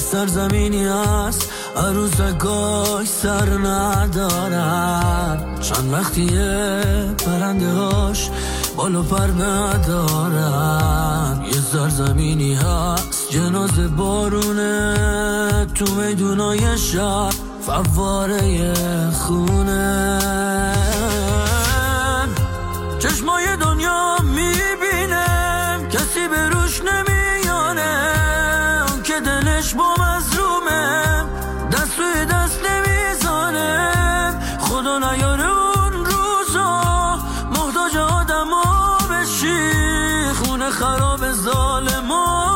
سرزمینی هست عروسکاش سر ندارن، چند وقتیه پرنده هاش بالا پر ندارن. یه سرزمینی هست جنازه بارونه، تو میدونای شهر فواره خونه. چشمای دنیا میبینم کسی به روش نمیانه، اون که دلش با مظلومه دست توی دست نمیزانه. خدا نیاره اون روزا محتاج آدم ها بشی، خونه خراب ظالمان